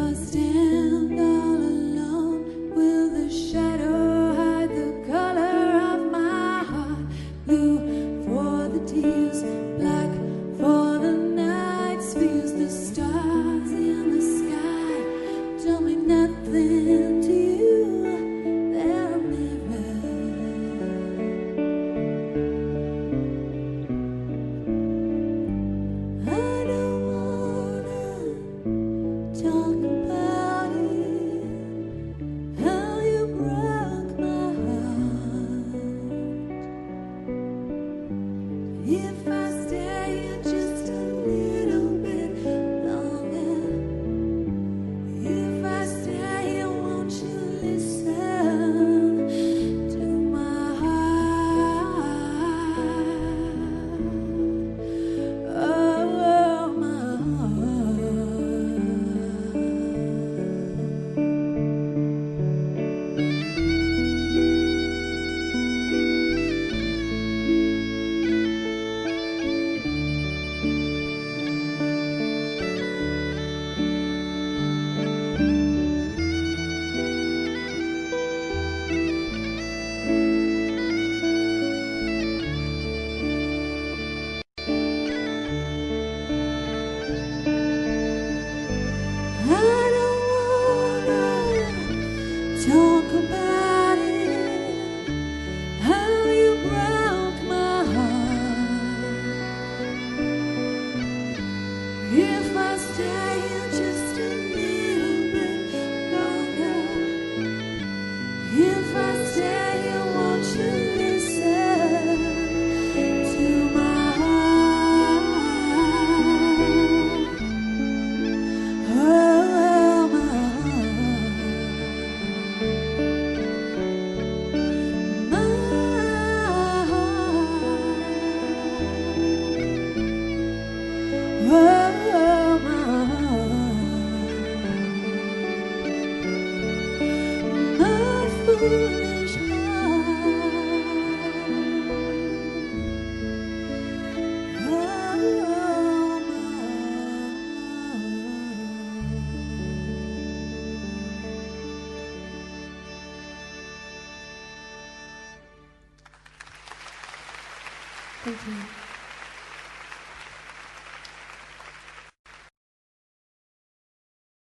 stand all alone, will the shadow hide the color of my heart? Blue for the tears, black for the nights, feels the stars in the sky. Tell me nothing to you, they're a mirror. I don't wanna talk about it, how you broke my heart. If I stay here just a little bit longer, if I stay here, won't you listen to my heart? Oh, my heart. I don't wanna talk about it, how you broke my heart. If I stay here just a little bit longer, if I stay here, won't you listen to my heart? Oh, my heart. My heart. Oh, my heart. My foolish heart. Oh, my heart. Thank you.